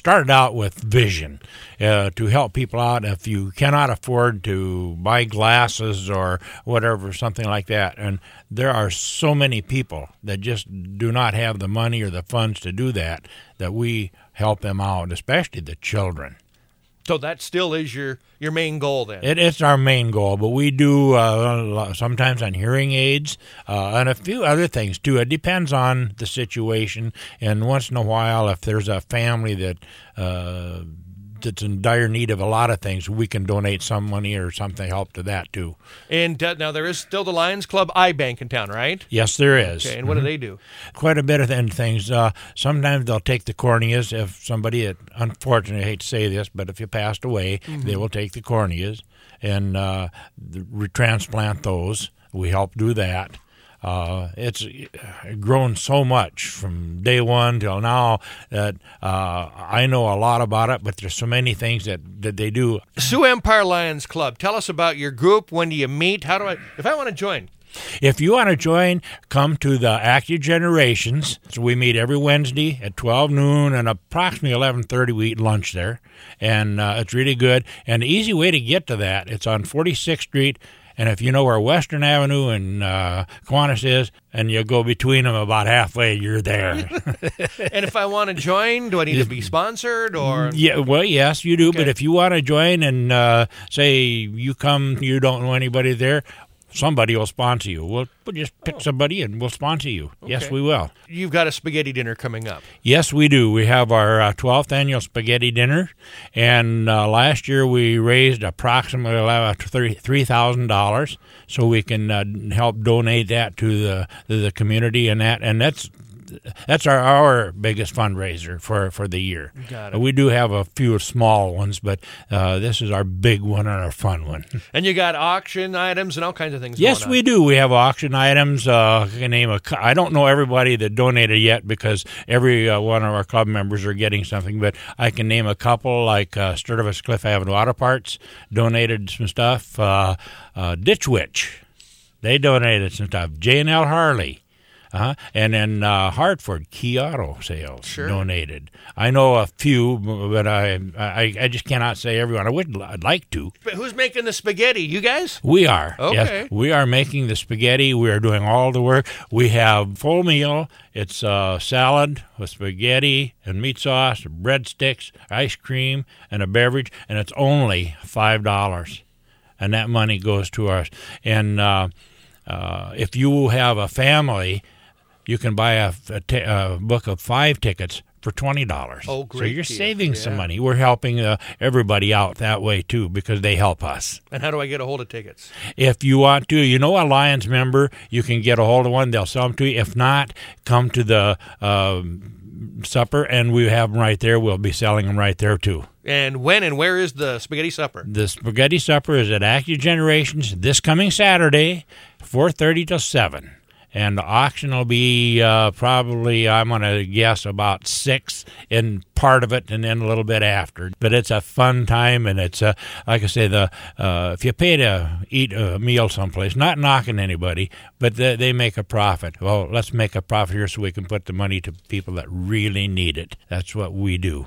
started out with vision to help people out if you cannot afford to buy glasses or whatever, something like that. And there are so many people that just do not have the money or the funds to do that we help them out, especially the children. So that still is your main goal then? It's our main goal, but we do sometimes on hearing aids and a few other things too. It depends on the situation, and once in a while, if there's a family that's in dire need of a lot of things, we can donate some money or something help to that too. And now there is still the Lions Club Eye Bank in town, right? Yes, there is. Okay, and what do they do? Quite a bit of things. Sometimes they'll take the corneas if somebody, unfortunately, I hate to say this, but if you passed away, they will take the corneas and retransplant those. We help do that. It's grown so much from day one till now that I know a lot about it, but there's so many things that they do. Sioux Empire Lions Club, tell us about your group. When do you meet? If I want to join? If you want to join, come to the Active Generations. So we meet every Wednesday at 12 noon, and approximately 11:30 we eat lunch there. And it's really good. And the easy way to get to that, it's on 46th Street. And if you know where Western Avenue and Kiwanis is, and you go between them about halfway, you're there. And if I want to join, do I need to be sponsored? Or Yeah, well, yes, you do. Okay. But if you want to join and say you come, you don't know anybody there, somebody will sponsor you. We'll just pick somebody and we'll sponsor you. Okay. Yes, we will. You've got a spaghetti dinner coming up. Yes, we do. We have our 12th annual spaghetti dinner, and last year we raised approximately $3,000, so we can help donate that to the community, and that's our biggest fundraiser for the year. Got it. We do have a few small ones, but this is our big one and our fun one. And you got auction items and all kinds of things. Yes, going on. we do. We have auction items. I can name I don't know everybody that donated yet because every one of our club members are getting something, but I can name a couple like Sturtevant Cliff Avenue Auto Parts donated some stuff. Ditch Witch, they donated some stuff. J&L Harley. And then Hartford Key Auto Sales donated. I know a few, but I just cannot say everyone. I'd like to. But who's making the spaghetti? You guys? We are. Okay. Yes, we are making the spaghetti. We are doing all the work. We have full meal. It's salad with spaghetti and meat sauce, breadsticks, ice cream, and a beverage, and it's only $5. And that money goes to us. And if you have a family, you can buy a book of 5 tickets for $20. Oh, great So you're deal. saving some money. We're helping everybody out that way, too, because they help us. And how do I get a hold of tickets? If you want to, a Lions member, you can get a hold of one. They'll sell them to you. If not, come to the supper, and we have them right there. We'll be selling them right there, too. And when and where is the spaghetti supper? The spaghetti supper is at Active Generations this coming Saturday, 4:30 till 7. And the auction will be probably, I'm going to guess, about 6 in part of it and then a little bit after. But it's a fun time, and it's, like I say, if you pay to eat a meal someplace, not knocking anybody, but they make a profit. Well, let's make a profit here so we can put the money to people that really need it. That's what we do.